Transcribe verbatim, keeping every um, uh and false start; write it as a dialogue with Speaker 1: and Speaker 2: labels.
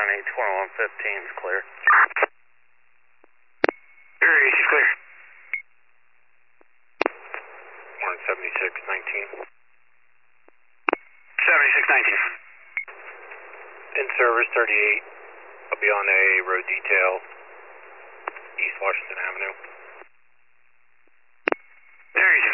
Speaker 1: Each one one fifteen is clear.
Speaker 2: Air East is clear.
Speaker 1: one seventy-six nineteen.
Speaker 2: seventy-six nineteen.
Speaker 1: In service thirty-eight. I'll be on a road detail, East Washington Avenue.
Speaker 2: Air East is